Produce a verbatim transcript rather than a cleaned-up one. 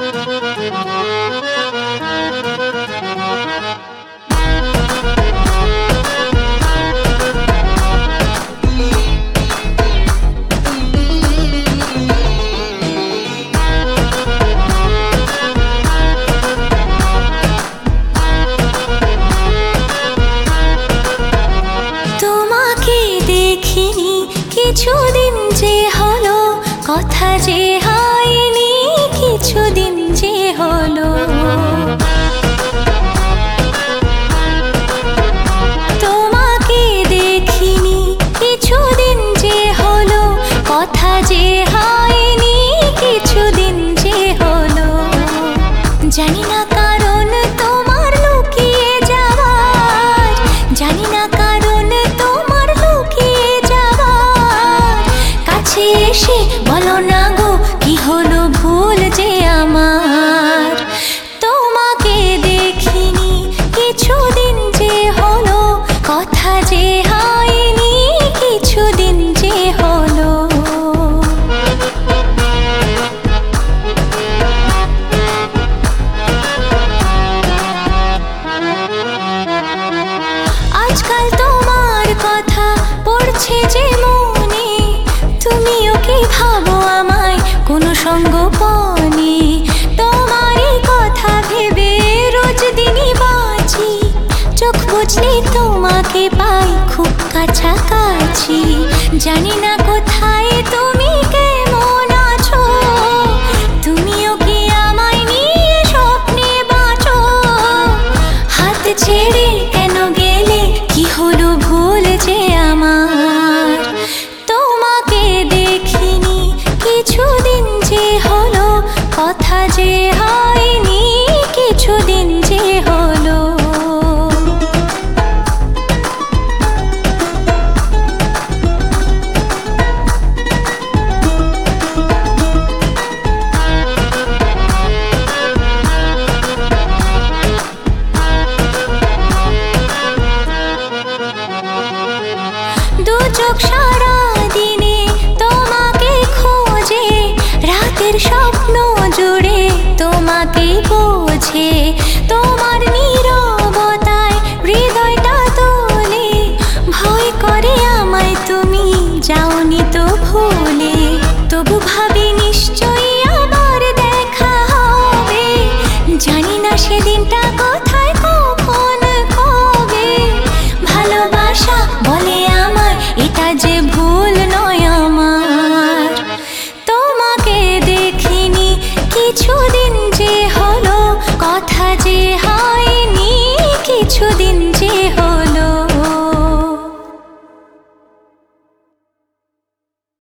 কিছুদিন যে হলো কথা যে হয়নি, কিছুদিন যে হলো তোমাকে দেখিনি, কিছুদিন যে হলো কথা যে হয়নি, কিছুদিন যে হলো জানি না কারণ তোমার লুকিয়ে যাওয়ার, জানি না কারণ তোমার লুকিয়ে যাওয়ার। কাছে এসে বলো না গো কি হলো ভুল যে আমার, তোমাকে দেখিনি কিছুদিন যে হলো কথা যে হয়নি, কিছুদিন যে হলো। আজকাল তোমার কথা পড়ছে যে মনে, তুমিও কি ভাবো আমায় কোনো সঙ্গপনে? তোমারই কথা ভেবে রোজ দিনই বাঁচি, চোখ বুঝলে তোমাকে পাই খুব কাছাকাছি। জানি না কোথায় তুমি কেমন আছো, তুমিও কি আমায় নিয়ে স্বপ্নে বাঁচো? হাত ছেড়ে কেন গেলে, কি হলো ভুল যে আমার, তোমাকে দেখিনি কিছুদিন যে হলো কথা যে হয়নি, কিছুদিন যে হলো। দু চোখ সারা দিনে তোমাকে খোঁজে, রাতের স্বপ্ন জুড়ে তোমাকে বোঝে। তোমার নীরবতায় হৃদয়টা তোলে, ভয় করে আমায় তুমি যাওনি তো ভুলে। তবু ভাবি নিশ্চয়ই আবার দেখা হবে, জানি না সেদিনটা কোথায় কখন কবে। ভালোবাসা বলে আমায় এটা যে ভুল নয় আমার, তোমাকে দেখিনি কিছুদিন যে হলো কথা যে হয়নি, কিছুদিন